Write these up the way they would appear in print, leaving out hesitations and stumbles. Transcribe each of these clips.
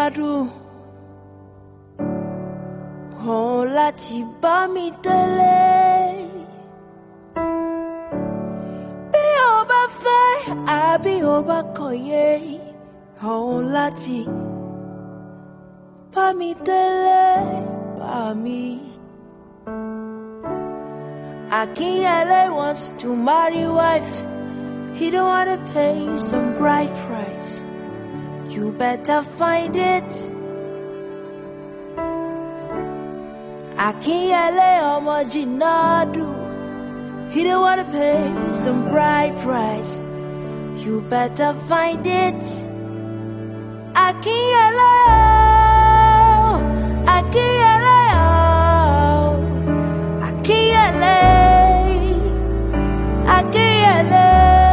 dùn. Ó láti bá mi délé. Bí o bá fẹ́ àbí o bá kọ̀yé, ó láti bá mi délé, bá mi. Akinyele wants to marry wife. He don't wanna pay some bride price. You better find it. Akinyele ọmọ Jinadu. He don't wanna pay some bride price. You better find it. Akinyele, Akinyele, Akinyele, Akinyele,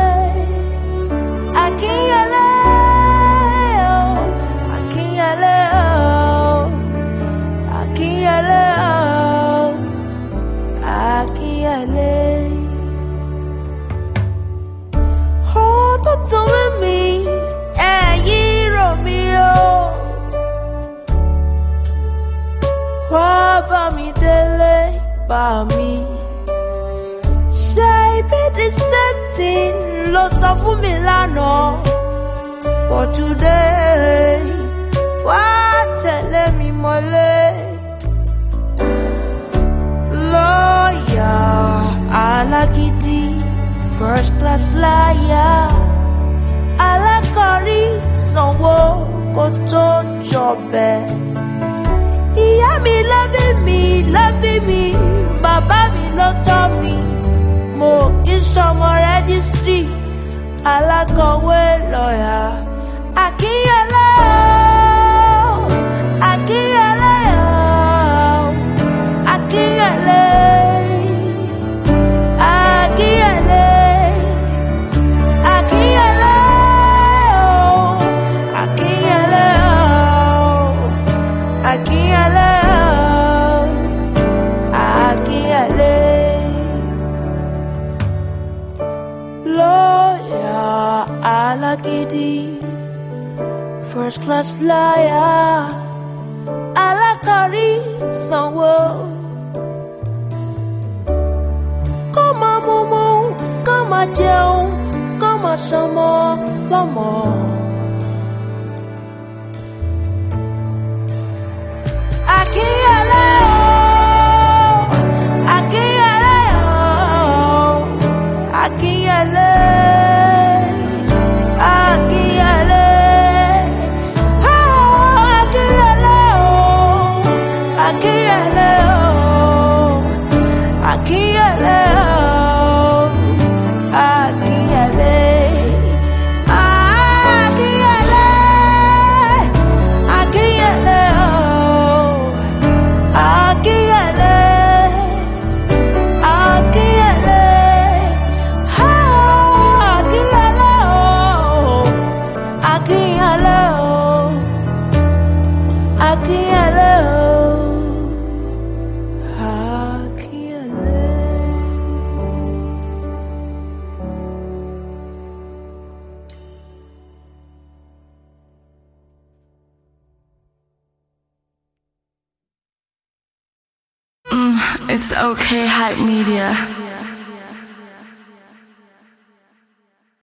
Akinyele, Akinyele, Akinyele, Akinyele. Oh, don't with me, Romeo. Wá bá mi délé, bá mi. Ṣé ibi the same thing ló sọ fún mi lánàá? But today, wá tẹ̀lé mi mọ́lé. Lọ́ọ̀yà alágídí, first class liar. Alákọ̀rí sanwó kó tó jọbẹ̀. Ìyá mi ló bí mi, bàbá mi ló tọ́ mi. Mo kì í ṣọmọ rẹ́gísítírì, alákọ̀wé lọ́yà. Akinyele, Akinyele, Akinyele, Akinyele, Akinyele, Akinyele, Akinyele, Akinyele. Lawyer alágídí, first class liar. Alákọ̀rí sanwó. Kó máa mumu, kó máa jẹun, kó máa ṣọmọ lọ́mọ. Akinyele, Akinyele, Akinyele, Akinyele, Akinyele, Akinyele, Akinyele, Akinyele. It's okay, Hype Media.